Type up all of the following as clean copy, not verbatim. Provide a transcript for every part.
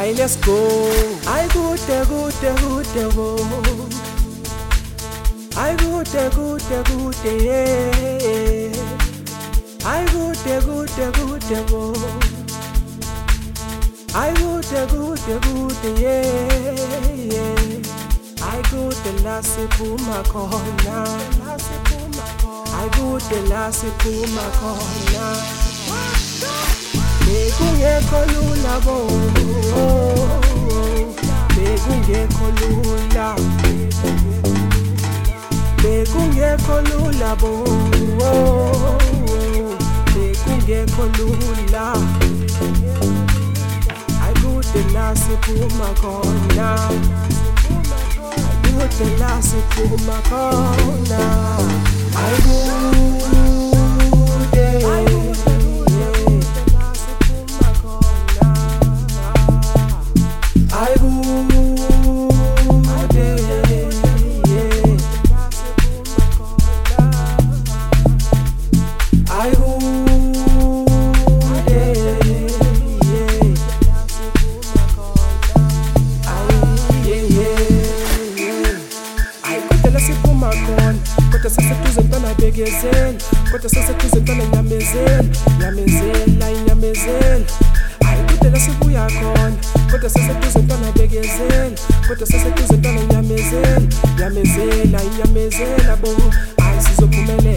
Aye, let's go. Aye, good, wo. Aye, good, yeah. Aye, good, wo. Aye, good, yeah. Aye, good, lassie puma corner. Aye, good, lassie puma corner. Bekungekho lula bo, bekungekho lula, bekungekho lula bo, bekungekho lula. Ayikudela siphuma khona, ayikudela siphuma khona, ayikude. Kodwa seseduze ntwana nyamezela ayikudela sibuya khona kodwa seseduze ntwana bekezela kodwa seseduze ntwana nyamezela bo ayisizophumelela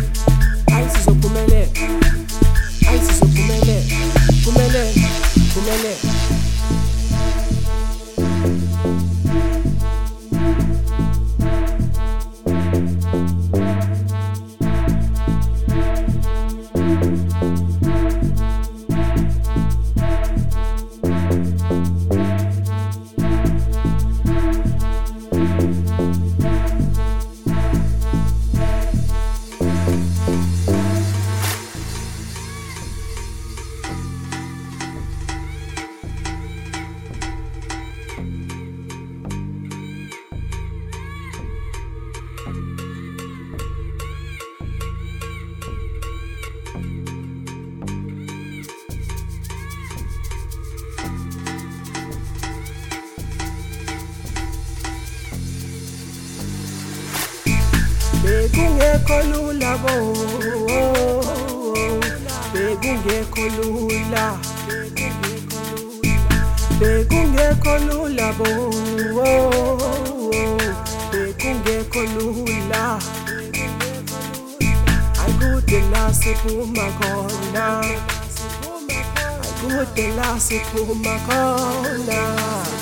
Bekungekho lula bo, bekungekho lula, bekungekho lula bo, bekungekho lula. Ayikudela siphuma khona, ayikudela siphuma khona.